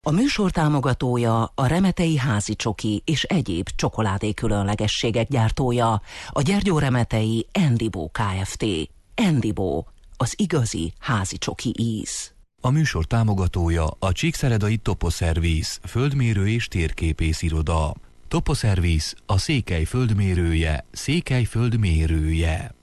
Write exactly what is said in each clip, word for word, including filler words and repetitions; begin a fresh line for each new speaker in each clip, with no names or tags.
A műsor támogatója a Remetei házi csoki és egyéb csokoládé különlegességek gyártója, a Gyergyó-Remetei Endibo Kft. Endibo, az igazi házi csoki íz.
A műsor támogatója a Csíkszeredai Toposzervisz, földmérő és térképész iroda. Toposzervisz, a Székely földmérője, Székely földmérője.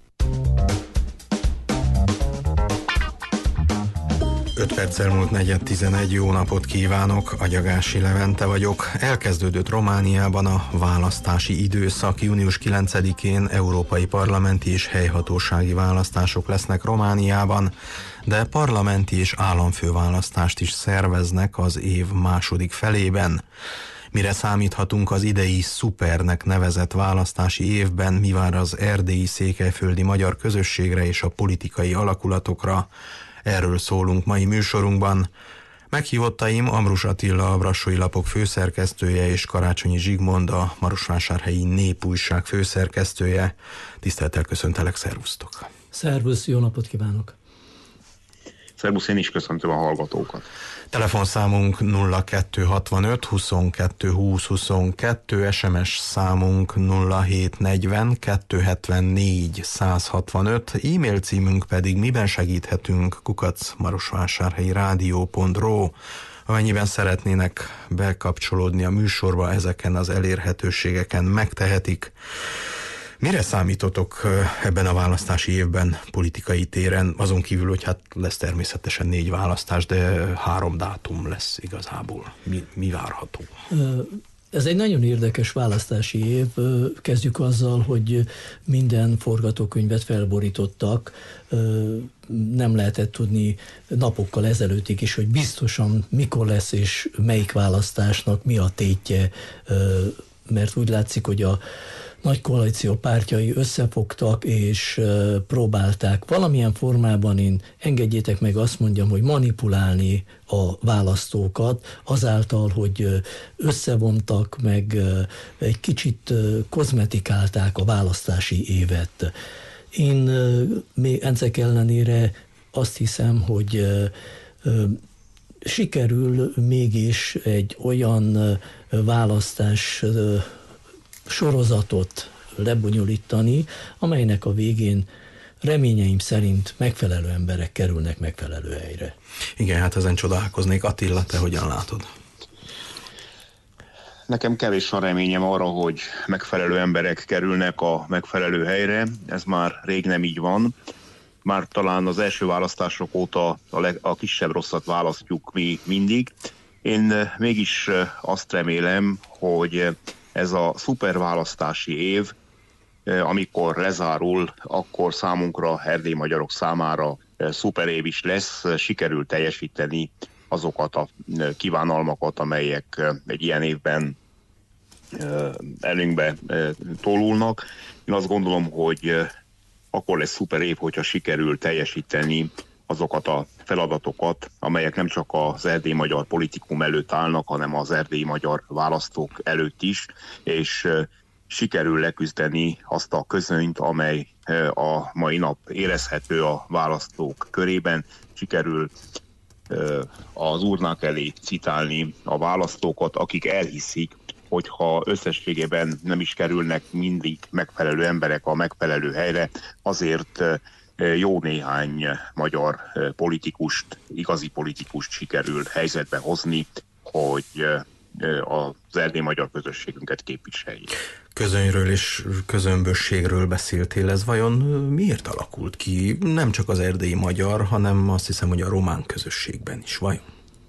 öt perccel múlt negyven tizenegy, jó napot kívánok, Agyagási Levente vagyok. Elkezdődött Romániában a választási időszak. június kilencedikén európai parlamenti és helyhatósági választások lesznek Romániában, de parlamenti és államfőválasztást is szerveznek az év második felében. Mire számíthatunk az idei szupernek nevezett választási évben, mi vár az erdélyi székelyföldi magyar közösségre és a politikai alakulatokra? Erről szólunk mai műsorunkban. Meghívottaim Ambrus Attila, a Brassói Lapok főszerkesztője, és Karácsonyi Zsigmond, a Marosvásárhelyi Népújság főszerkesztője. Tisztelettel köszöntelek, szervusztok!
Szervusz, jó napot kívánok!
Szervusz, én is köszöntöm a hallgatókat.
Telefonszámunk nulla kettő hatvanöt huszonkettő húsz huszonkettő, es em es számunk nulla hét negyven kettő hetvennégy száz hatvanöt, e-mail címünk pedig miben segíthetünk kukac marosvásárhelyi rádió pont ro. Amennyiben szeretnének bekapcsolódni a műsorba, ezeken az elérhetőségeken megtehetik. Mire számítotok ebben a választási évben politikai téren? Azon kívül, hogy hát lesz természetesen négy választás, de három dátum lesz igazából. Mi, mi várható?
Ez egy nagyon érdekes választási év. Kezdjük azzal, hogy minden forgatókönyvet felborítottak. Nem lehetett tudni napokkal ezelőttig is, hogy biztosan mikor lesz és melyik választásnak mi a tétje, mert úgy látszik, hogy a nagy koalíció pártjai összefogtak, és próbálták valamilyen formában, én engedjétek meg azt mondjam, hogy manipulálni a választókat, azáltal, hogy összevontak, meg egy kicsit kozmetikálták a választási évet. Én még ezek ellenére azt hiszem, hogy sikerül mégis egy olyan választás sorozatot lebonyolítani, amelynek a végén reményeim szerint megfelelő emberek kerülnek megfelelő helyre.
Igen, hát ezen csodálkoznék. Attila, te hogyan látod?
Nekem kevés a reményem arra, hogy megfelelő emberek kerülnek a megfelelő helyre. Ez már rég nem így van. Már talán az első választások óta a, leg, a kisebb rosszat választjuk mi mindig. Én mégis azt remélem, hogy ez a szuperválasztási év, amikor lezárul, akkor számunkra, erdélyi magyarok számára szuper év is lesz, sikerül teljesíteni azokat a kívánalmakat, amelyek egy ilyen évben előnkbe tolulnak. Én azt gondolom, hogy akkor lesz szuper év, hogyha sikerül teljesíteni azokat a feladatokat, amelyek nem csak az erdélyi magyar politikum előtt állnak, hanem az erdélyi magyar választók előtt is, és sikerül leküzdeni azt a közönyt, amely a mai nap érezhető a választók körében, sikerül az urnák elé citálni a választókat, akik elhiszik, hogyha összességében nem is kerülnek mindig megfelelő emberek a megfelelő helyre, azért jó néhány magyar politikust, igazi politikust sikerül helyzetbe hozni, hogy az erdélyi magyar közösségünket képviseljék.
Közönyről és közömbösségről beszéltél, ez vajon miért alakult ki? Nem csak az erdélyi magyar, hanem azt hiszem, hogy a román közösségben is, vajon?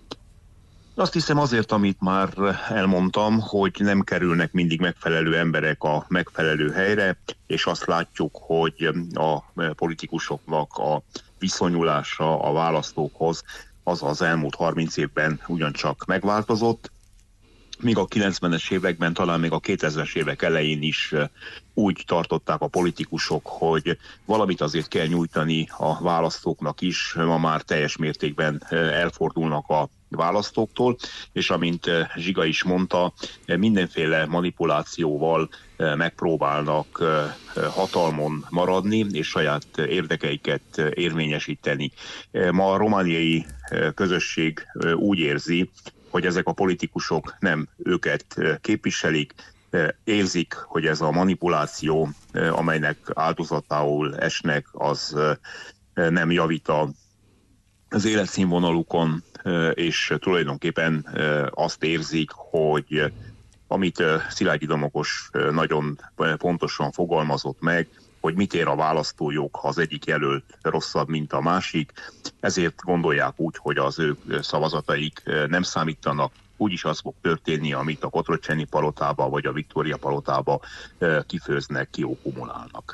Azt hiszem azért, amit már elmondtam, hogy nem kerülnek mindig megfelelő emberek a megfelelő helyre, és azt látjuk, hogy a politikusoknak a viszonyulása a választókhoz az az elmúlt harminc évben ugyancsak megváltozott. Míg a kilencvenes években, talán még a kétezres évek elején is úgy tartották a politikusok, hogy valamit azért kell nyújtani a választóknak is, ma már teljes mértékben elfordulnak a választóktól, és amint Zsiga is mondta, mindenféle manipulációval megpróbálnak hatalmon maradni, és saját érdekeiket érvényesíteni. Ma a romániai közösség úgy érzi, hogy ezek a politikusok nem őket képviselik, érzik, hogy ez a manipuláció, amelynek áldozatául esnek, az nem javít az életszínvonalukon, és tulajdonképpen azt érzik, hogy amit Szilágyi Domokos nagyon pontosan fogalmazott meg, hogy mit ér a választójog, ha az egyik jelölt rosszabb, mint a másik. Ezért gondolják úgy, hogy az ő szavazataik nem számítanak. Úgyis az fog történni, amit a Kotroceni palotába vagy a Viktória palotába kifőznek, kiokkumulálnak.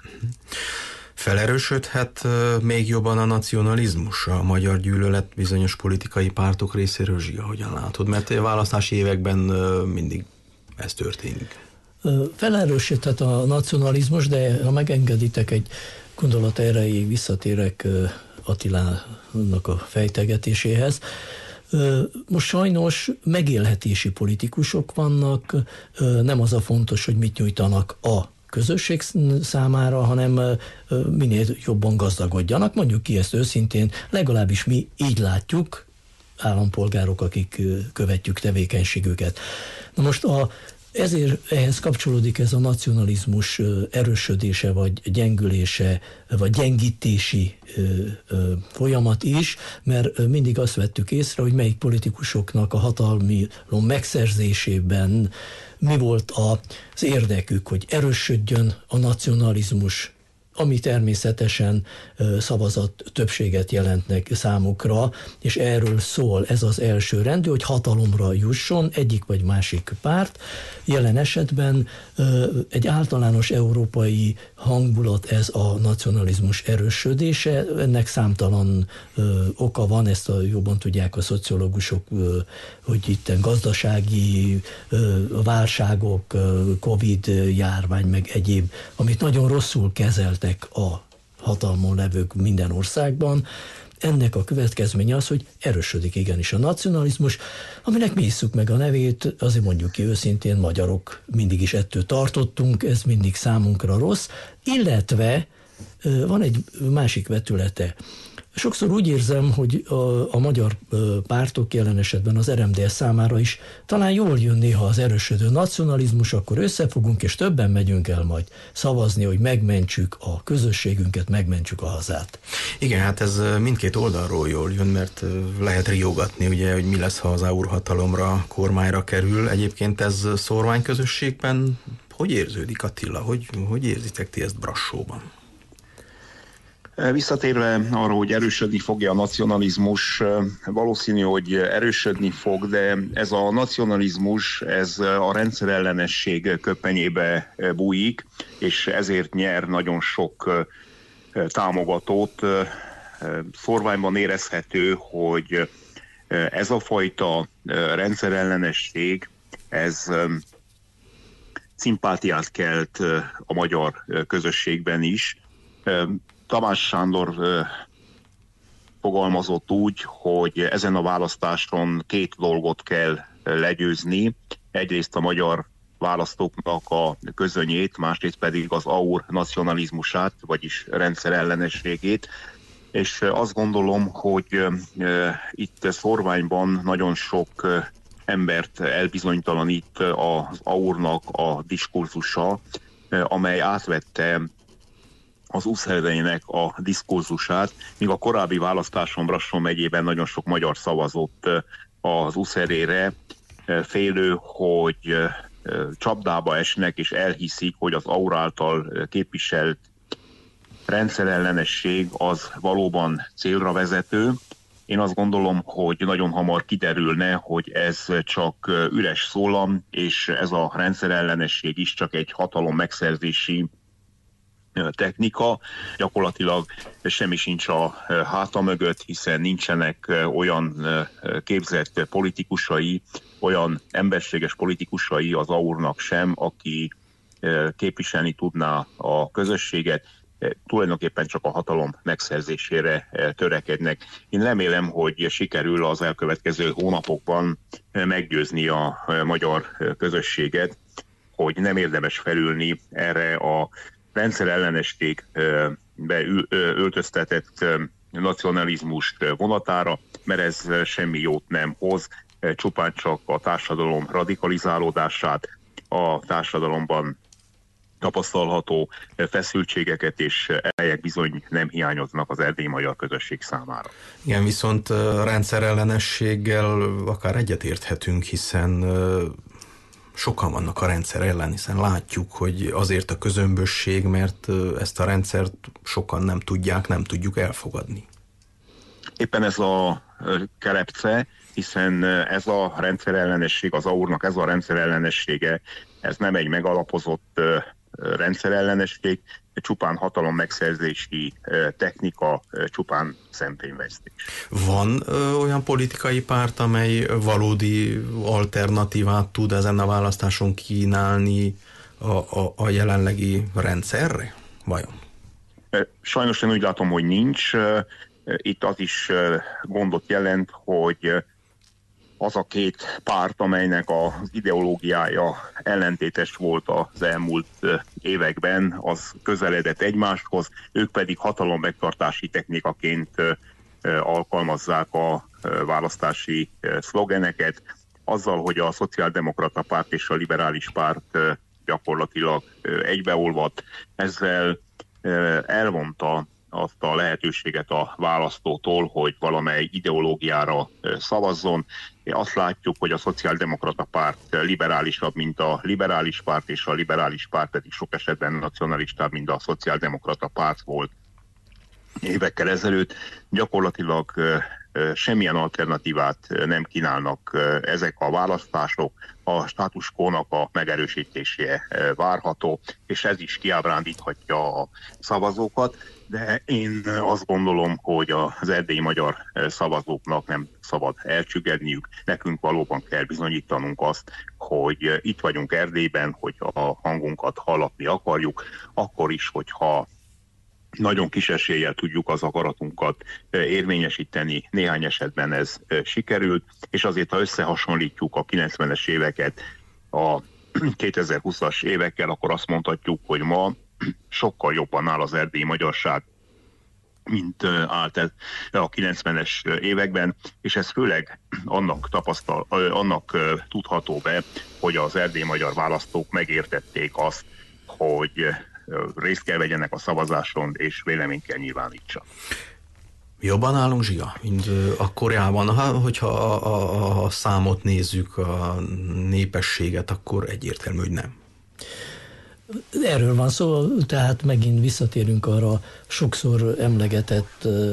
Felerősödhet még jobban a nacionalizmus, a magyar gyűlölet bizonyos politikai pártok részéről, Zsia, hogyan látod? Mert a választási években mindig ez történik.
Felerősödhet a nacionalizmus, de ha megengeditek, egy gondolat erejéig visszatérek Attilának a fejtegetéséhez. Most sajnos megélhetési politikusok vannak, nem az a fontos, hogy mit nyújtanak a közösség számára, hanem minél jobban gazdagodjanak. Mondjuk ki ezt őszintén, legalábbis mi így látjuk, állampolgárok, akik követjük tevékenységüket. Na most a Ezért ehhez kapcsolódik ez a nacionalizmus erősödése, vagy gyengülése, vagy gyengítési folyamat is, mert mindig azt vettük észre, hogy melyik politikusoknak a hatalmi megszerzésében mi volt az érdekük, hogy erősödjön a nacionalizmus, ami természetesen szavazat többséget jelentnek számukra, és erről szól ez az első rendű, hogy hatalomra jusson egyik vagy másik párt. Jelen esetben egy általános európai hangulat ez a nacionalizmus erősödése, ennek számtalan oka van, ezt a jobban tudják a szociológusok, hogy itt gazdasági válságok, Covid járvány, meg egyéb, amit nagyon rosszul kezelt a hatalmon levők minden országban. Ennek a következménye az, hogy erősödik igenis a nacionalizmus, aminek mi isszuk meg a nevét, azért mondjuk ki őszintén, magyarok mindig is ettől tartottunk, ez mindig számunkra rossz, illetve van egy másik vetülete. Sokszor úgy érzem, hogy a, a magyar pártok, jelen esetben az er em dé es számára is talán jól jön néha az erősödő nacionalizmus, akkor összefogunk, és többen megyünk el majd szavazni, hogy megmentsük a közösségünket, megmentsük a hazát.
Igen, hát ez mindkét oldalról jól jön, mert lehet riogatni, ugye, hogy mi lesz, ha az á u er hatalomra, kormányra kerül. Egyébként ez szórványközösségben hogy érződik, Attila? Hogy, hogy érzitek ti ezt Brassóban?
Visszatérve arra, hogy erősödni fogja a nacionalizmus, valószínű, hogy erősödni fog, de ez a nacionalizmus, ez a rendszerellenesség köpenyébe bújik, és ezért nyer nagyon sok támogatót. Szórványban érezhető, hogy ez a fajta rendszerellenesség, ez szimpátiát kelt a magyar közösségben is. Tamás Sándor fogalmazott úgy, hogy ezen a választáson két dolgot kell legyőzni. Egyrészt a magyar választóknak a közönyét, másrészt pedig az á u er nacionalizmusát, vagyis rendszerellenességét. És azt gondolom, hogy itt Szórványban nagyon sok embert elbizonytalanít az á u er-nak a diskurzusa, amely átvette az USZED-nek a diskurzusát, míg a korábbi választáson Brassó megyében nagyon sok magyar szavazott az USZED-re, félő, hogy csapdába esnek és elhiszik, hogy az á u er által képviselt rendszerellenesség az valóban célra vezető. Én azt gondolom, hogy nagyon hamar kiderülne, hogy ez csak üres szólam, és ez a rendszerellenesség is csak egy hatalom megszerzési technika, gyakorlatilag semmi sincs a háta mögött, hiszen nincsenek olyan képzett politikusai, olyan emberséges politikusai az á u er-nak sem, aki képviselni tudná a közösséget, tulajdonképpen csak a hatalom megszerzésére törekednek. Én remélem, hogy sikerül az elkövetkező hónapokban meggyőzni a magyar közösséget, hogy nem érdemes felülni erre a rendszerellenességbe öltöztetett nacionalizmus vonatára, mert ez semmi jót nem hoz. csupán csak a társadalom radikalizálódását, a társadalomban tapasztalható feszültségeket, és ezek bizony nem hiányoznak az erdélyi magyar közösség számára.
Igen, viszont rendszerellenességgel akár egyetérthetünk, hiszen sokan vannak a rendszer ellen, hiszen látjuk, hogy azért a közömbösség, mert ezt a rendszert sokan nem tudják, nem tudjuk elfogadni.
Éppen ez a kelepce, hiszen ez a rendszerellenesség, az á u er-nak ez a rendszerellenessége, ez nem egy megalapozott rendszerellenesség, csupán hatalom megszerzési technika, csupán szempényvesztés.
Van ö, olyan politikai párt, amely valódi alternatívát tud ezen a választáson kínálni a, a, a jelenlegi rendszerre? Vajon?
Sajnos én úgy látom, hogy nincs. Itt az is gondot jelent, hogy az a két párt, amelynek az ideológiája ellentétes volt az elmúlt években, az közeledett egymáshoz, ők pedig hatalom megtartási technikaként alkalmazzák a választási szlogeneket, azzal, hogy a szociáldemokrata párt és a liberális párt gyakorlatilag egybeolvadt, ezzel elvonta azt a lehetőséget a választótól, hogy valamely ideológiára szavazzon. Azt látjuk, hogy a szociáldemokrata párt liberálisabb, mint a liberális párt, és a liberális párt pedig sok esetben nacionalistább, mint a szociáldemokrata párt volt évekkel ezelőtt. Gyakorlatilag semmilyen alternatívát nem kínálnak ezek a választások, a status quo-nak a megerősítése várható, és ez is kiábrándíthatja a szavazókat, de én azt gondolom, hogy az erdélyi magyar szavazóknak nem szabad elcsüggedniük, nekünk valóban kell bizonyítanunk azt, hogy itt vagyunk Erdélyben, hogy a hangunkat hallatni akarjuk, akkor is, hogyha nagyon kis eséllyel tudjuk az akaratunkat érvényesíteni, néhány esetben ez sikerült, és azért, ha összehasonlítjuk a kilencvenes éveket a kétezer-húszas évekkel, akkor azt mondhatjuk, hogy ma sokkal jobban áll az erdélyi magyarság, mint állt ez a kilencvenes években, és ez főleg annak, tapasztal, annak tudható be, hogy az erdélyi magyar választók megértették azt, hogy részt kell vegyenek a szavazáson, és véleményt kell nyilvánítsa.
Jobban állunk, Zsia, mint akkorjában, hogyha a, a, a számot nézzük, a népességet, akkor egyértelmű, hogy nem.
Erről van szó, tehát megint visszatérünk arra sokszor emlegetett uh,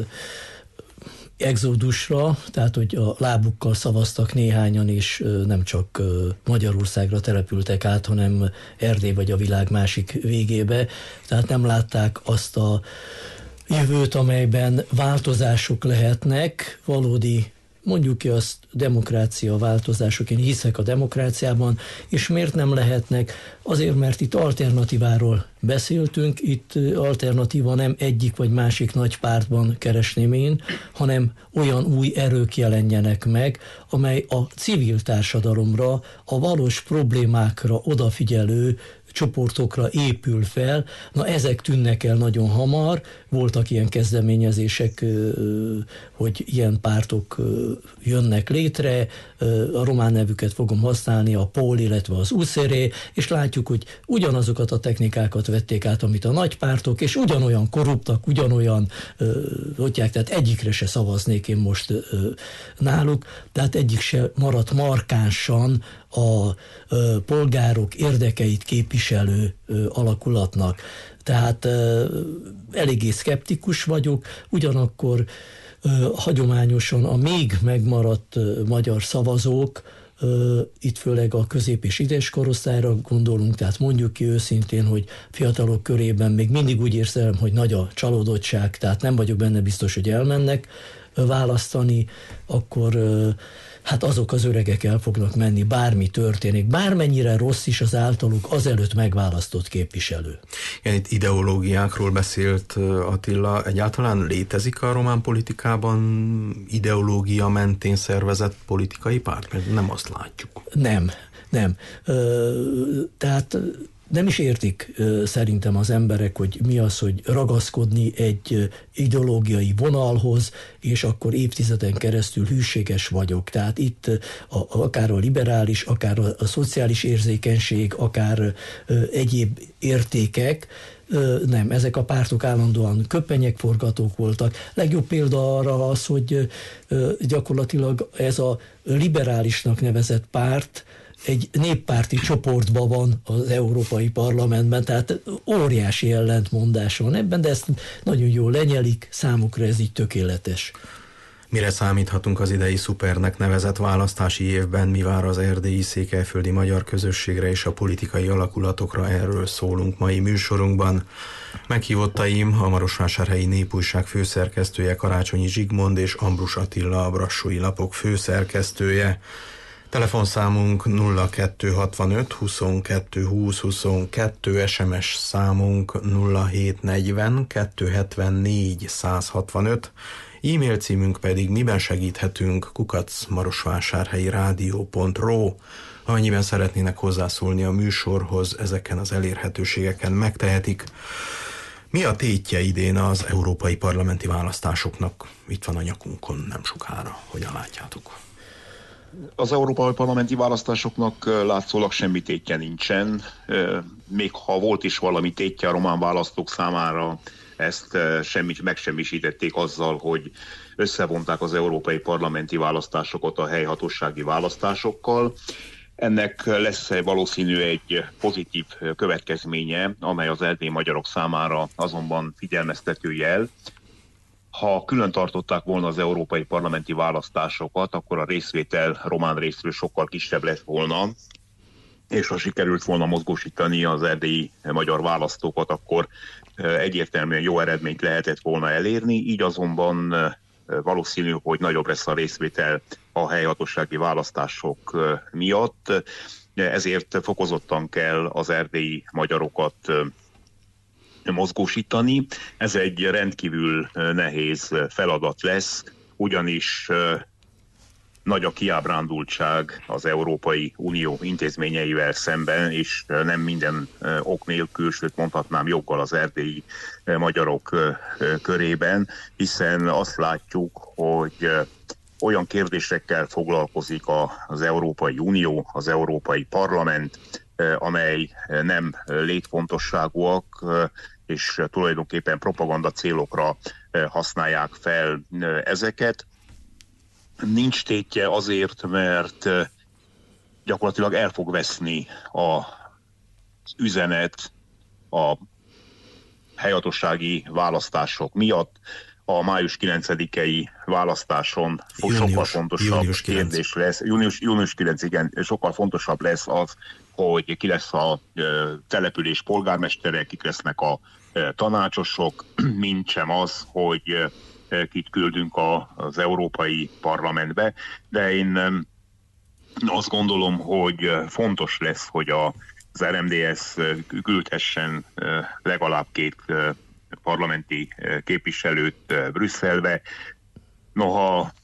exodusra, tehát hogy a lábukkal szavaztak néhányan, és uh, nem csak uh, Magyarországra települtek át, hanem Erdély vagy a világ másik végébe, tehát nem látták azt a jövőt, amelyben változások lehetnek, valódi, mondjuk ki azt, demokrácia változások, én hiszek a demokráciában, és miért nem lehetnek? Azért, mert itt alternatíváról beszéltünk, itt alternatíva nem egyik vagy másik nagy pártban keresném én, hanem olyan új erők jelenjenek meg, amely a civil társadalomra, a valós problémákra odafigyelő csoportokra épül fel. Na, ezek tűnnek el nagyon hamar, voltak ilyen kezdeményezések, hogy ilyen pártok jönnek létre, a román nevüket fogom használni, a Pól, illetve az u es er é, és látjuk, hogy ugyanazokat a technikákat vették át, amit a nagy pártok, és ugyanolyan korruptak, ugyanolyan, hogyják, tehát egyikre se szavaznék én most náluk, tehát egyik se maradt markánsan a polgárok érdekeit képviselő alakulatnak. Tehát eléggé szkeptikus vagyok, ugyanakkor hagyományosan a még megmaradt magyar szavazók, itt főleg a közép- és idős korosztályra gondolunk, tehát mondjuk ki őszintén, hogy fiatalok körében még mindig úgy érzem, hogy nagy a csalódottság, tehát nem vagyok benne biztos, hogy elmennek választani, akkor hát azok az öregek el fognak menni, bármi történik, bármennyire rossz is az általuk azelőtt megválasztott képviselő.
Igen, itt ideológiákról beszélt Attila. Egyáltalán létezik a román politikában ideológia mentén szervezett politikai párt? Mert nem azt látjuk.
Nem, nem. Tehát Nem is értik szerintem az emberek, hogy mi az, hogy ragaszkodni egy ideológiai vonalhoz, és akkor évtizeden keresztül hűséges vagyok. Tehát itt a, akár a liberális, akár a, a szociális érzékenység, akár egyéb értékek, nem, ezek a pártok állandóan köpenyekforgatók voltak. Legjobb példa arra az, hogy gyakorlatilag ez a liberálisnak nevezett párt egy néppárti csoportban van az Európai Parlamentben, tehát óriási ellentmondás van ebben, de ezt nagyon jól lenyelik, számukra ez így tökéletes.
Mire számíthatunk az idei szupernek nevezett választási évben, mi vár az erdélyi székelyföldi magyar közösségre és a politikai alakulatokra, erről szólunk mai műsorunkban. Meghívottaim a Marosvásárhelyi Népújság főszerkesztője Karácsonyi Zsigmond és Ambrus Attila, a Brassói Lapok főszerkesztője. Telefonszámunk nulla kettő hatvanöt huszonkettő húsz huszonkettő, es em es számunk nulla hét negyven kettő hetvennégy száz hatvanöt, e-mail címünk pedig miben segíthetünk kukac marosvásárhelyi rádió pont ro. Amennyiben szeretnének hozzászólni a műsorhoz, ezeken az elérhetőségeken megtehetik. Mi a tétje idén az európai parlamenti választásoknak? Itt van a nyakunkon nem sokára, hogyan látjátok?
Az európai parlamenti választásoknak látszólag semmi tétje nincsen. Még ha volt is valami tétje a román választók számára, ezt semmit megsemmisítették azzal, hogy összevonták az európai parlamenti választásokat a helyhatósági választásokkal. Ennek lesz valószínű egy pozitív következménye, amely az erdélyi magyarok számára azonban figyelmeztető jel. Ha külön tartották volna az európai parlamenti választásokat, akkor a részvétel román részről sokkal kisebb lett volna, és ha sikerült volna mozgósítani az erdélyi magyar választókat, akkor egyértelműen jó eredményt lehetett volna elérni, így azonban valószínű, hogy nagyobb lesz a részvétel a helyhatósági választások miatt, ezért fokozottan kell az erdélyi magyarokat mozgósítani. Ez egy rendkívül nehéz feladat lesz, ugyanis nagy a kiábrándultság az Európai Unió intézményeivel szemben, és nem minden ok nélkül, sőt mondhatnám joggal az erdélyi magyarok körében, hiszen azt látjuk, hogy olyan kérdésekkel foglalkozik az Európai Unió, az Európai Parlament, amely nem létfontosságúak, és tulajdonképpen propaganda célokra használják fel ezeket. Nincs tétje azért, mert gyakorlatilag el fog veszni az üzenet a helyhatósági választások miatt. A május kilencedikei választáson június, sokkal fontosabb kérdés lesz. Június, június kilencedike, igen, sokkal fontosabb lesz az, hogy ki lesz a település polgármestere, kik lesznek a tanácsosok, mint sem az, hogy kit küldünk az Európai Parlamentbe, de én azt gondolom, hogy fontos lesz, hogy az er em dé es küldhessen legalább két parlamenti képviselőt Brüsszelbe. Noha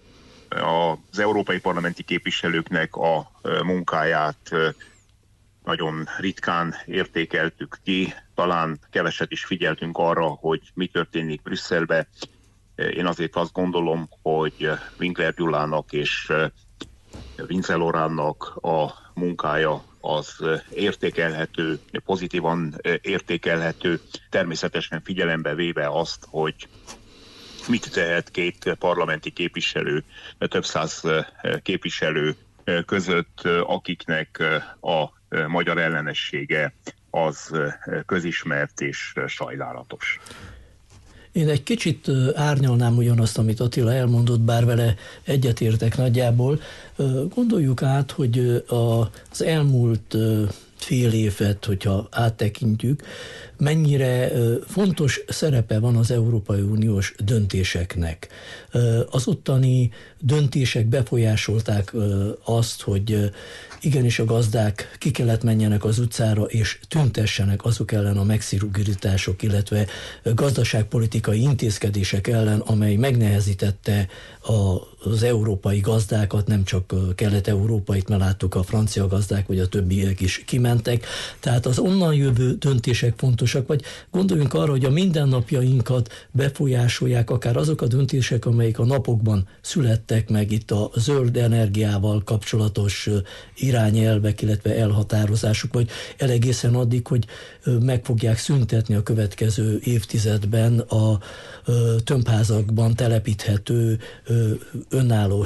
az európai parlamenti képviselőknek a munkáját nagyon ritkán értékeltük ki, talán keveset is figyeltünk arra, hogy mi történik Brüsszelbe. Én azért azt gondolom, hogy Winkler Gyulának és Vince Loránnak a munkája az értékelhető, pozitívan értékelhető, természetesen figyelembe véve azt, hogy mit tehet két parlamenti képviselő, több száz képviselő között, akiknek a magyar ellenessége az közismert és sajnálatos.
Én egy kicsit árnyalnám ugyanazt, amit Attila elmondott, bár vele egyetértek nagyjából. Gondoljuk át, hogy az elmúlt fél évet, hogyha áttekintjük, mennyire fontos szerepe van az Európai Uniós döntéseknek. Az ottani döntések befolyásolták azt, hogy igenis a gazdák ki kellett menjenek az utcára, és tüntessenek azok ellen a megszigorítások, illetve gazdaságpolitikai intézkedések ellen, amely megnehezítette az európai gazdákat, nem csak kelet-európait, mert láttuk, a francia gazdák, vagy a többiek is kimentek. Tehát az onnan jövő döntések fontosak, vagy gondoljunk arra, hogy a mindennapjainkat befolyásolják akár azok a döntések, amelyek a napokban születtek meg, itt a zöld energiával kapcsolatos irányelvek, illetve elhatározások, vagy elegészen addig, hogy meg fogják szüntetni a következő évtizedben a tömbházakban telepíthető önálló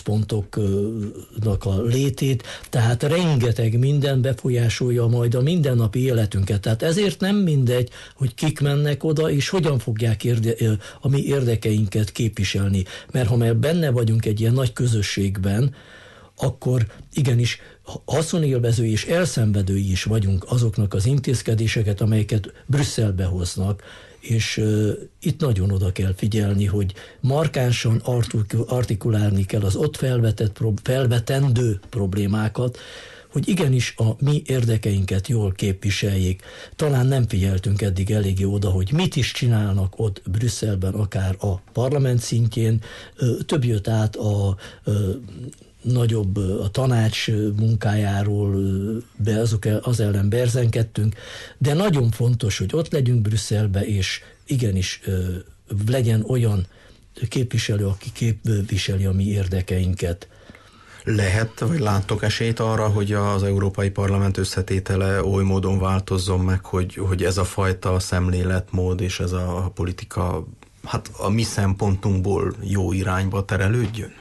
hőközpontoknak a létét, tehát rengeteg minden befolyásolja majd a mindennapi életünket. Tehát ezért nem mindegy, hogy kik mennek oda, és hogyan fogják érde- a mi érdekeinket képviselni. Mert ha már benne vagyunk egy ilyen nagy közösségben, akkor igenis haszonélvezői és elszenvedői is vagyunk azoknak az intézkedéseket, amelyeket Brüsszelbe hoznak, és uh, itt nagyon oda kell figyelni, hogy markánsan artikulálni kell az ott felvetett, felvetendő problémákat, hogy igenis a mi érdekeinket jól képviseljék. Talán nem figyeltünk eddig eléggé oda, hogy mit is csinálnak ott Brüsszelben, akár a parlament szintjén, több jött át a nagyobb a tanács munkájáról, be azok, az ellen berzenkedtünk, de nagyon fontos, hogy ott legyünk Brüsszelbe, és igenis legyen olyan képviselő, aki képviseli a mi érdekeinket.
Lehet, vagy láttok esélyt arra, hogy az Európai Parlament összetétele oly módon változzon meg, hogy, hogy ez a fajta szemléletmód és ez a politika, hát a mi szempontunkból jó irányba terelődjön?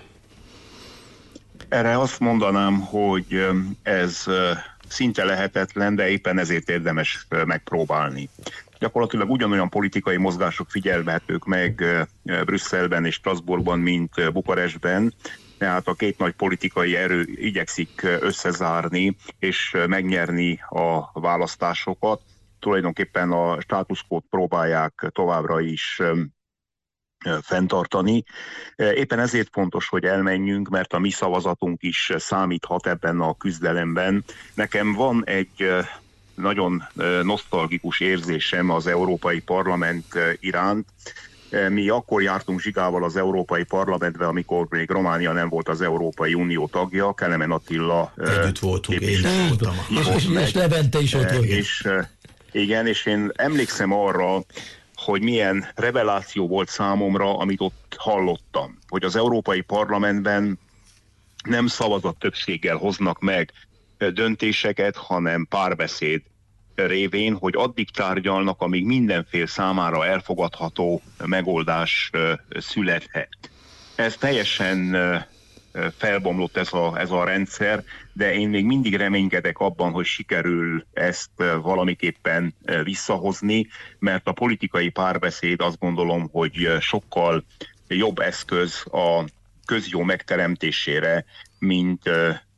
Erre azt mondanám, hogy ez szinte lehetetlen, de éppen ezért érdemes megpróbálni. Gyakorlatilag ugyanolyan politikai mozgások figyelhetők meg Brüsszelben és Strasbourgban, mint Bukarestben, tehát a két nagy politikai erő igyekszik összezárni és megnyerni a választásokat. Tulajdonképpen a status quót próbálják továbbra is fenntartani. Éppen ezért fontos, hogy elmenjünk, mert a mi szavazatunk is számíthat ebben a küzdelemben. Nekem van egy nagyon nosztalgikus érzésem az Európai Parlament iránt. Mi akkor jártunk zsigával az Európai Parlamentbe, amikor még Románia nem volt az Európai Unió tagja, Kelemen Attila
együtt voltunk, én is voltam.
És, és Levente is ott volt.
És, igen, és én emlékszem arra, hogy milyen reveláció volt számomra, amit ott hallottam, hogy az Európai Parlamentben nem szavazat többséggel hoznak meg döntéseket, hanem párbeszéd révén, hogy addig tárgyalnak, amíg mindenfél számára elfogadható megoldás születhet. Ez teljesen felbomlott ez a, ez a rendszer, de én még mindig reménykedek abban, hogy sikerül ezt valamiképpen visszahozni, mert a politikai párbeszéd azt gondolom, hogy sokkal jobb eszköz a közjó megteremtésére, mint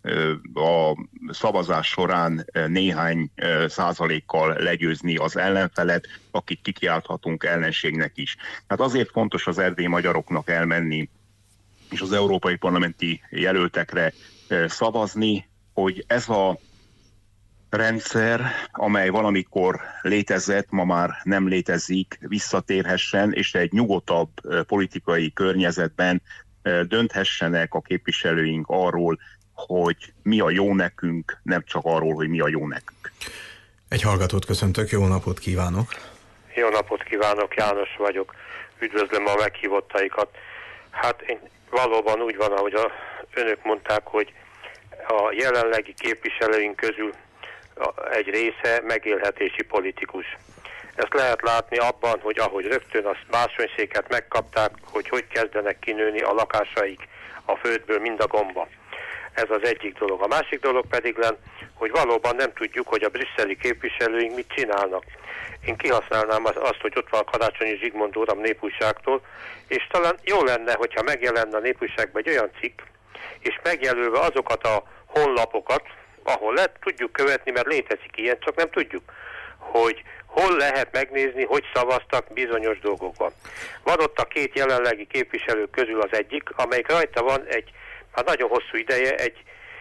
a szavazás során néhány százalékkal legyőzni az ellenfelet, akit kikiálthatunk ellenségnek is. Tehát azért fontos az erdélyi magyaroknak elmenni és az európai parlamenti jelöltekre szavazni, hogy ez a rendszer, amely valamikor létezett, ma már nem létezik, visszatérhessen, és egy nyugodtabb politikai környezetben dönthessenek a képviselőink arról, hogy mi a jó nekünk, nem csak arról, hogy mi a jó nekünk.
Egy hallgatót köszöntök, jó napot kívánok!
Jó napot kívánok, János vagyok. Üdvözlöm a meghívottaikat. Hát én valóban úgy van, ahogy a, önök mondták, hogy a jelenlegi képviselőink közül egy része megélhetési politikus. Ezt lehet látni abban, hogy ahogy rögtön a bársonyszéket megkapták, hogy hogy kezdenek kinőni a lakásaik a földből, mind a gomba. Ez az egyik dolog. A másik dolog pedig len, hogy valóban nem tudjuk, hogy a brüsszeli képviselőink mit csinálnak. Én kihasználnám azt, hogy ott van a Karácsonyi Zsigmond úr a Népújságtól, és talán jó lenne, hogyha megjelenne a Népújságban egy olyan cikk, és megjelölve azokat a honlapokat, ahol lehet, tudjuk követni, mert létezik ilyen, csak nem tudjuk, hogy hol lehet megnézni, hogy szavaztak bizonyos dolgokban. Van ott a két jelenlegi képviselő közül az egyik, amelyik rajta van egy, hát nagyon hosszú ideje, egy,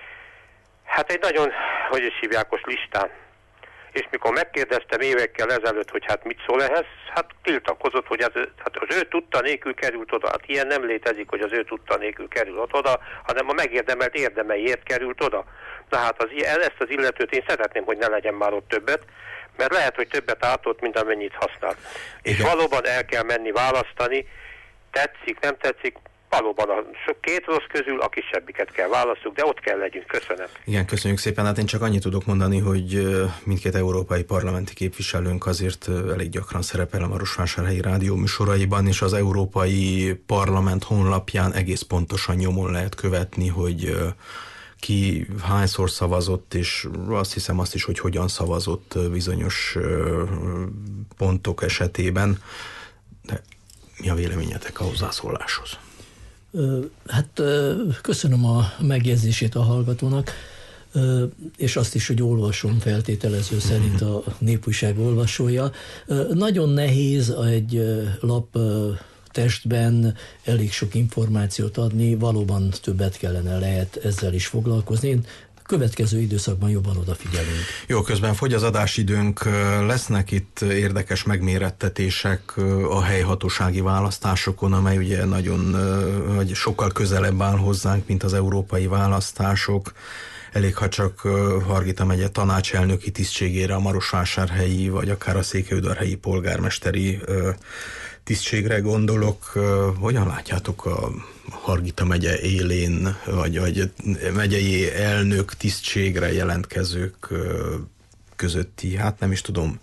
hát egy nagyon, hogy is hívják most, listán. És mikor megkérdeztem évekkel ezelőtt, hogy hát mit szól ehhez, hát tiltakozott, hogy az, hát az ő tudta nélkül került oda. Hát ilyen nem létezik, hogy az ő tudta nélkül került oda, hanem a megérdemelt érdemeiért került oda. Na hát az, ezt az illetőt én szeretném, hogy ne legyen már ott többet, mert lehet, hogy többet átolt, mint amennyit használt. És valóban el kell menni választani, tetszik, nem tetszik, valóban a két rossz közül a kisebbiket kell választjuk, de ott kell legyünk. Köszönöm.
Igen, köszönjük szépen. Hát én csak annyit tudok mondani, hogy mindkét európai parlamenti képviselőnk azért elég gyakran szerepel a Marosvásárhelyi rádió műsoraiban, és az Európai Parlament honlapján egész pontosan nyomon lehet követni, hogy ki hányszor szavazott, és azt hiszem azt is, hogy hogyan szavazott bizonyos pontok esetében. De mi a véleményetek a hozzászóláshoz?
Hát köszönöm a megjegyzését a hallgatónak, és azt is, hogy olvasom feltételező szerint a Népújság olvasója. Nagyon nehéz egy lap testben elég sok információt adni, valóban többet kellene, lehet ezzel is foglalkozni. Én következő időszakban jobban odafigyelünk. Jó,
közben fogy az adásidőnk, lesznek itt érdekes megmérettetések a helyhatósági választásokon, amely ugye nagyon, vagy sokkal közelebb áll hozzánk, mint az európai választások. Elég, ha csak Hargita megye tanácselnöki tisztségére a marosvásárhelyi, vagy akár a székelyudvarhelyi polgármesteri tisztségre gondolok. Hogyan látjátok a Hargita megye élén, vagy, vagy megyei elnök tisztségre jelentkezők közötti, hát nem is tudom,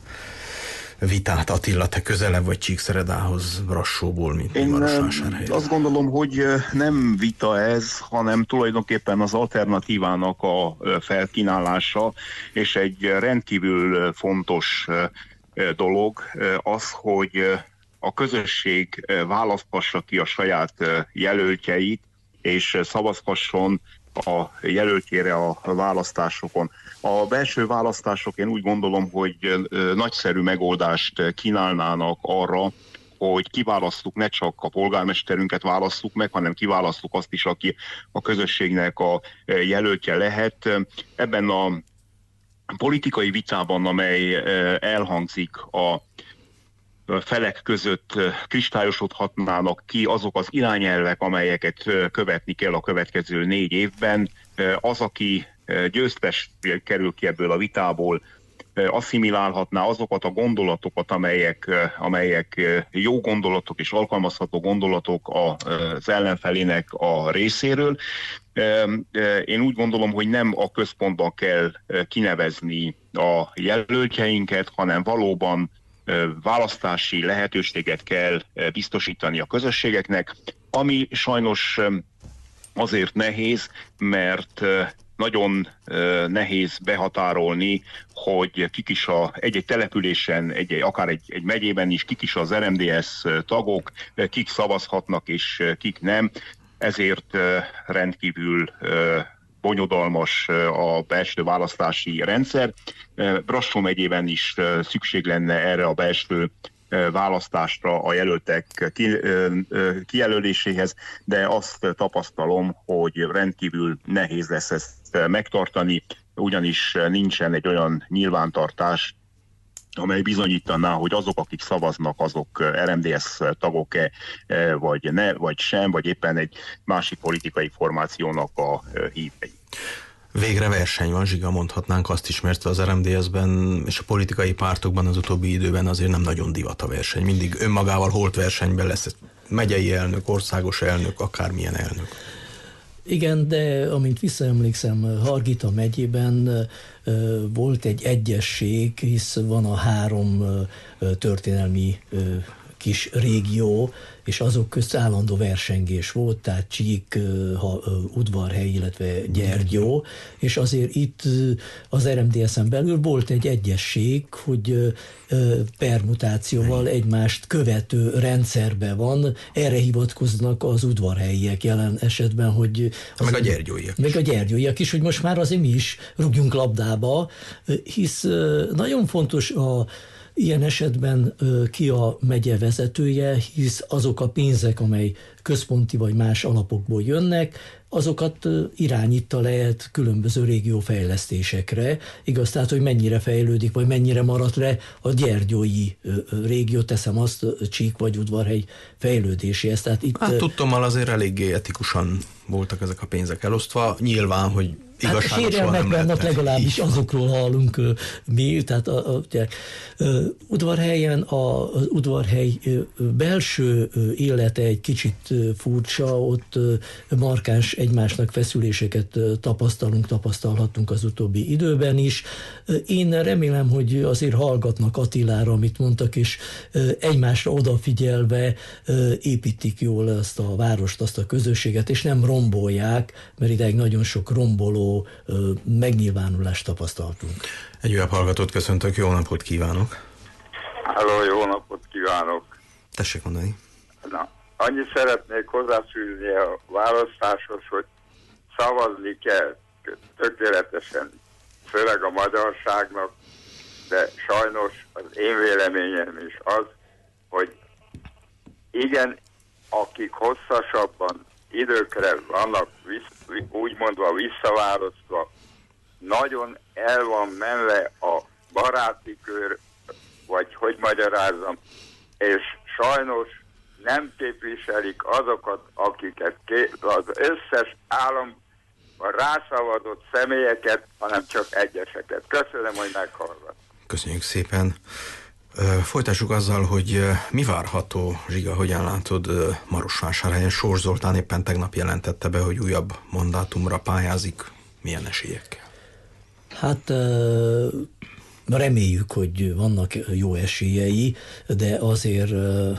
vitát? Attila, te közelebb vagy Csíkszeredához Brassóból, mint
Én
Marosvásárhely.
Azt gondolom, hogy nem vita ez, hanem tulajdonképpen az alternatívának a felkínálása, és egy rendkívül fontos dolog az, hogy a közösség választhassa ki a saját jelöltjeit, és szavazhasson a jelöltjére a választásokon. A belső választások, én úgy gondolom, hogy nagyszerű megoldást kínálnának arra, hogy kiválasztjuk, ne csak a polgármesterünket választjuk meg, hanem kiválasztjuk azt is, aki a közösségnek a jelöltje lehet. Ebben a politikai vitában, amely elhangzik, a felek között kristályosodhatnának ki azok az irányelvek, amelyeket követni kell a következő négy évben. Az, aki győztes kerül ki ebből a vitából, asszimilálhatná azokat a gondolatokat, amelyek, amelyek jó gondolatok és alkalmazható gondolatok az ellenfelének a részéről. Én úgy gondolom, hogy nem a központban kell kinevezni a jelöltjeinket, hanem valóban választási lehetőséget kell biztosítani a közösségeknek, ami sajnos azért nehéz, mert nagyon nehéz behatárolni, hogy kik is a, egy-egy településen, egy-egy, akár egy, egy megyében is, kik is az er em dé es tagok, kik szavazhatnak és kik nem. Ezért rendkívül bonyodalmas a belső választási rendszer. Brassó megyében is szükség lenne erre a belső választásra a jelöltek kijelöléséhez, de azt tapasztalom, hogy rendkívül nehéz lesz ezt megtartani, ugyanis nincsen egy olyan nyilvántartás, amely bizonyítaná, hogy azok, akik szavaznak, azok er em dé es tagok-e, vagy ne, vagy sem, vagy éppen egy másik politikai formációnak a hívei.
Végre verseny van, Zsiga, mondhatnánk azt is, mert az er em dé es-ben és a politikai pártokban az utóbbi időben azért nem nagyon divat a verseny. Mindig önmagával holt versenyben lesz megyei elnök, országos elnök, akármilyen elnök.
Igen, de amint visszaemlékszem, Hargita megyében volt egy egyesség, hisz van a három történelmi kis régió, és azok közt állandó versengés volt, tehát Csík, ha, Udvarhely, illetve Gyergyó, és azért itt az er em dé es-en belül volt egy egyesség, hogy permutációval egymást követő rendszerben van, erre hivatkoznak az udvarhelyiek jelen esetben, hogy...
Meg a gyergyóiak
Meg a gyergyóiak is, hogy most már azért mi is rúgjunk labdába, hisz nagyon fontos a ilyen esetben ki a megye vezetője, hisz azok a pénzek, amely központi vagy más alapokból jönnek, azokat irányítta lehet különböző régiófejlesztésekre. Igaz, tehát, hogy mennyire fejlődik, vagy mennyire maradt le a gyergyói régió, teszem azt, Csík vagy Udvarhely fejlődéséhez. Tehát itt...
Hát tudtommal azért eléggé etikusan voltak ezek a pénzek elosztva. Nyilván, hogy igazságos
hát a sérelmek legalábbis azokról hallunk mi, tehát a, a, a, Udvarhelyen a, az Udvarhely belső élete egy kicsit furcsa, ott markáns egymásnak feszüléseket tapasztalunk, tapasztalhattunk az utóbbi időben is. Én remélem, hogy azért hallgatnak Attilára, amit mondtak, és egymásra odafigyelve építik jól azt a várost, azt a közösséget, és nem rombolják, mert ideig nagyon sok romboló megnyilvánulást tapasztaltunk.
Egy újabb hallgatót köszöntök, jó napot kívánok!
Halló, jó napot kívánok!
Tessék mondani.
Na, annyit szeretnék hozzáfűzni a választáshoz, hogy szavazni kell tökéletesen, főleg a magyarságnak, de sajnos az én véleményem is az, hogy igen, akik hosszasabban időkre vannak visz, úgymondva visszaválasztva, nagyon el van menve a baráti kör, vagy hogy magyarázzam, és sajnos nem képviselik azokat, akiket ké- az összes állam rászavazott személyeket, hanem csak egyeseket. Köszönöm, hogy meghallgat.
Köszönjük szépen. Folytassuk azzal, hogy mi várható, Zsiga, hogyan látod Marosvásárhelyen? Sós Zoltán éppen tegnap jelentette be, hogy újabb mandátumra pályázik. Milyen esélyekkel?
Hát reméljük, hogy vannak jó esélyei, de azért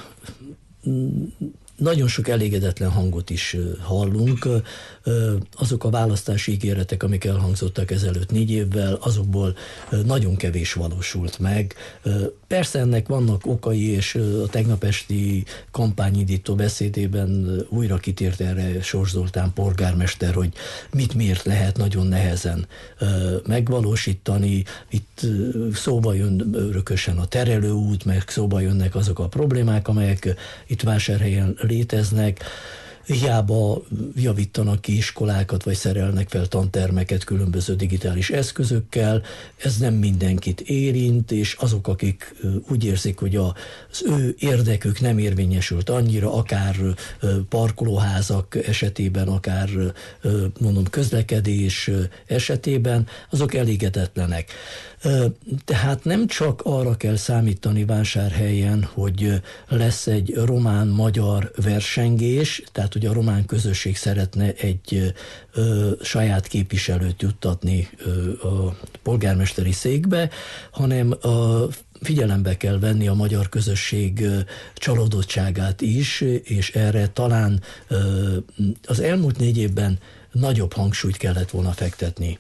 nagyon sok elégedetlen hangot is hallunk. Azok a választási ígéretek, amik elhangzottak ezelőtt négy évvel, azokból nagyon kevés valósult meg. Persze ennek vannak okai, és a tegnap esti kampányindító beszédében újra kitért erre Sós Zoltán polgármester, hogy mit miért lehet nagyon nehezen megvalósítani. Itt szóba jön örökösen a terelőút, meg szóba jönnek azok a problémák, amelyek itt Vásárhelyen léteznek. Hiába javítanak ki iskolákat, vagy szerelnek fel tantermeket különböző digitális eszközökkel, ez nem mindenkit érint, és azok, akik úgy érzik, hogy az ő érdekük nem érvényesült annyira, akár parkolóházak esetében, akár mondom közlekedés esetében, azok elégedetlenek. Tehát nem csak arra kell számítani Vásárhelyen, hogy lesz egy román-magyar versengés, tehát hogy a román közösség szeretne egy ö, saját képviselőt juttatni ö, a polgármesteri székbe, hanem a figyelembe kell venni a magyar közösség csalódottságát is, és erre talán az elmúlt négy évben nagyobb hangsúlyt kellett volna fektetni.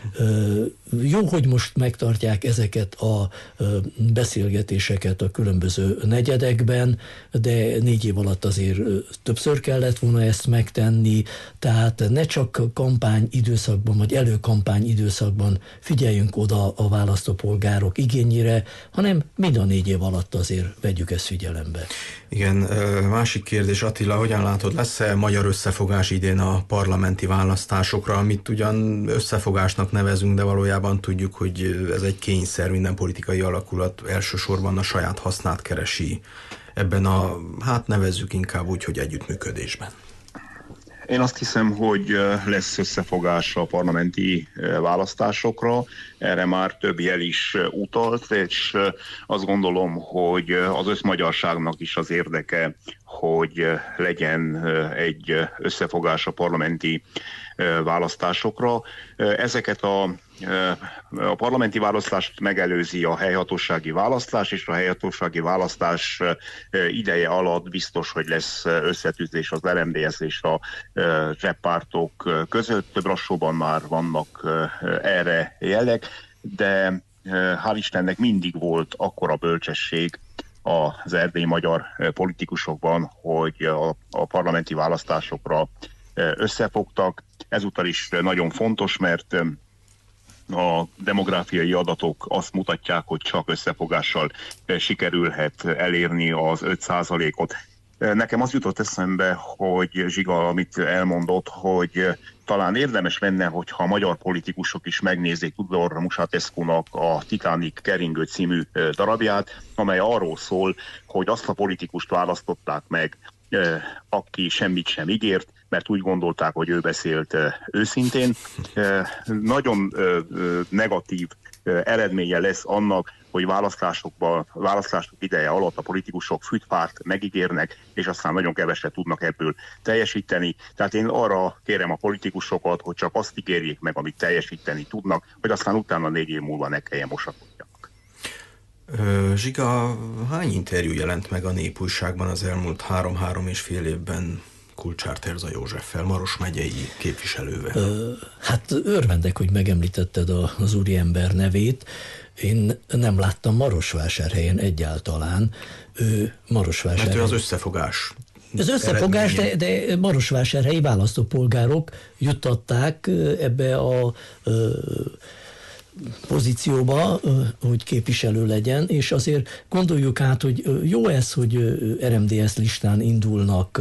Jó, hogy most megtartják ezeket a beszélgetéseket a különböző negyedekben, de négy év alatt azért többször kellett volna ezt megtenni, tehát ne csak kampány időszakban, vagy előkampány időszakban figyeljünk oda a választópolgárok igényére, hanem mind a négy év alatt azért vegyük ezt figyelembe.
Igen, másik kérdés, Attila, hogyan látod, lesz-e magyar összefogás idén a parlamenti választásokra, amit ugyan összefogásnak nevezünk, de valójában tudjuk, hogy ez egy kényszer, minden politikai alakulat elsősorban a saját hasznát keresi ebben a, hát nevezzük inkább úgy, hogy együttműködésben.
Én azt hiszem, hogy lesz összefogás a parlamenti választásokra, erre már több jel is utalt, és azt gondolom, hogy az összmagyarságnak is az érdeke, hogy legyen egy összefogás a parlamenti választásokra. Ezeket a, a parlamenti választást megelőzi a helyhatósági választás, és a helyhatósági választás ideje alatt biztos, hogy lesz összetűzés az el em dé es és a zseppártok között. Brassóban már vannak erre jelek, de hál' Istennek mindig volt akkora bölcsesség az erdélyi magyar politikusokban, hogy a, a parlamenti választásokra összefogtak. Ezúttal is nagyon fontos, mert a demográfiai adatok azt mutatják, hogy csak összefogással sikerülhet elérni az öt százalékot. Nekem az jutott eszembe, hogy Zsiga, amit elmondott, hogy talán érdemes lenne, hogyha a magyar politikusok is megnézik Tudor Musatescu-nak a Titanic keringő című darabját, amely arról szól, hogy azt a politikust választották meg, aki semmit sem ígért, mert úgy gondolták, hogy ő beszélt őszintén. Nagyon negatív eredménye lesz annak, hogy választásokban, választások ideje alatt a politikusok fügyfárt megígérnek, és aztán nagyon keveset tudnak ebből teljesíteni. Tehát én arra kérem a politikusokat, hogy csak azt ígérjék meg, amit teljesíteni tudnak, hogy aztán utána négy év múlva ne kelljen mosakodjanak.
Zsiga, hány interjú jelent meg a Népújságban az elmúlt három-három és fél évben Kulcsár Terza Józseffel, Maros megyei képviselővel?
Ö, hát örvendek, hogy megemlítetted a, az úriember nevét. Én nem láttam Marosvásárhelyen egyáltalán. Ő Marosvásárhelyen...
Mert ő az összefogás.
Az összefogás, de, de marosvásárhelyi választópolgárok juttatták ebbe a ö, pozícióba, hogy képviselő legyen, és azért gondoljuk át, hogy jó ez, hogy er em dé es listán indulnak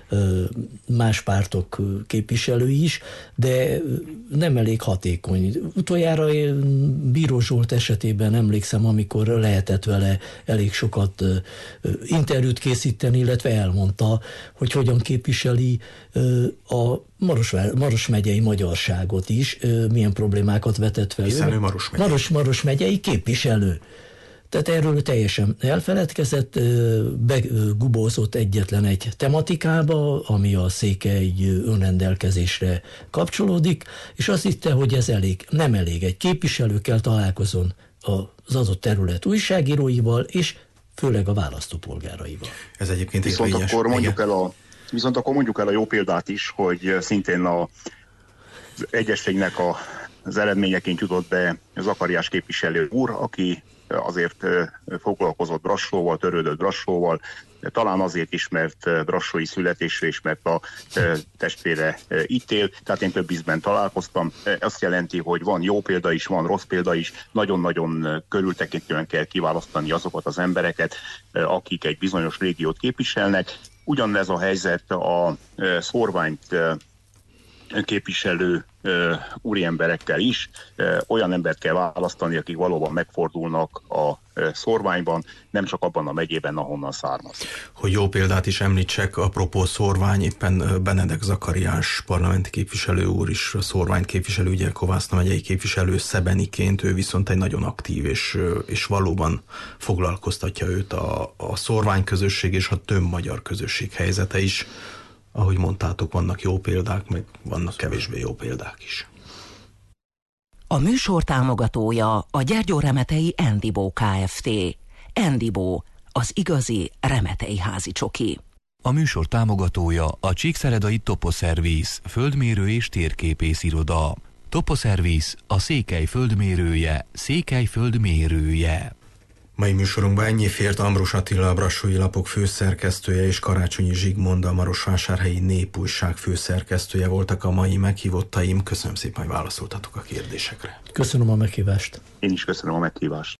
más pártok képviselői is, de nem elég hatékony. Utoljára Bíró Zsolt esetében emlékszem, amikor lehetett vele elég sokat interjút készíteni, illetve elmondta, hogy hogyan képviseli a Maros, Maros megyei magyarságot is, milyen problémákat vetett fel.
Hiszen ő Maros megyei.
Maros, Maros megyei képviselő. Tehát erről teljesen elfeledkezett, begubózott egyetlen egy tematikába, ami a székely önrendelkezésre kapcsolódik, és azt hitte, hogy ez elég, nem elég. Egy képviselőkkel találkozon az adott terület újságíróival, és főleg a választópolgáraival.
Ez egyébként
Viszont
érvényes.
akkor mondjuk el a Viszont akkor mondjuk el a jó példát is, hogy szintén az egyességnek a, az eredményeként jutott be Zakariás képviselő úr, aki azért foglalkozott Brassóval, törődött Brassóval, talán azért is, mert brassói születésre is, mert a testvére itt él, tehát én több ízben találkoztam. Azt jelenti, hogy van jó példa is, van rossz példa is, nagyon-nagyon körültekintően kell kiválasztani azokat az embereket, akik egy bizonyos régiót képviselnek. Ugyanez a helyzet a szórványt képviselő úriemberekkel is. Olyan embert kell választani, akik valóban megfordulnak a szórványban, nem csak abban a megyében, ahonnan származnak.
Hogy jó példát is említsek, apropó szórvány, éppen Benedek Zakariás parlamenti képviselő úr is szórványt képviselő, ugye Kovászna megyei képviselő szebeniként, ő viszont egy nagyon aktív, és, és valóban foglalkoztatja őt a, a szórvány közösség és a több magyar közösség helyzete is. Ahogy mondtátok, vannak jó példák, meg vannak kevésbé jó példák is.
A műsor támogatója a Gyergyóremetei Endibó Kft. Endibó, az igazi remetei házi csoki.
A műsor támogatója a Csíkszeredai Toposzervisz, földmérő és térképész iroda. Toposzervisz, a Székely földmérője, Székely földmérője.
Mai műsorunkban ennyi fért. Ambrus Attila, a Brassói Lapok főszerkesztője, és Karácsonyi Zsigmond, a Marosvásárhelyi Népújság főszerkesztője voltak a mai meghívottaim. Köszönöm szépen, hogy válaszoltatok a kérdésekre.
Köszönöm a meghívást.
Én is köszönöm a meghívást.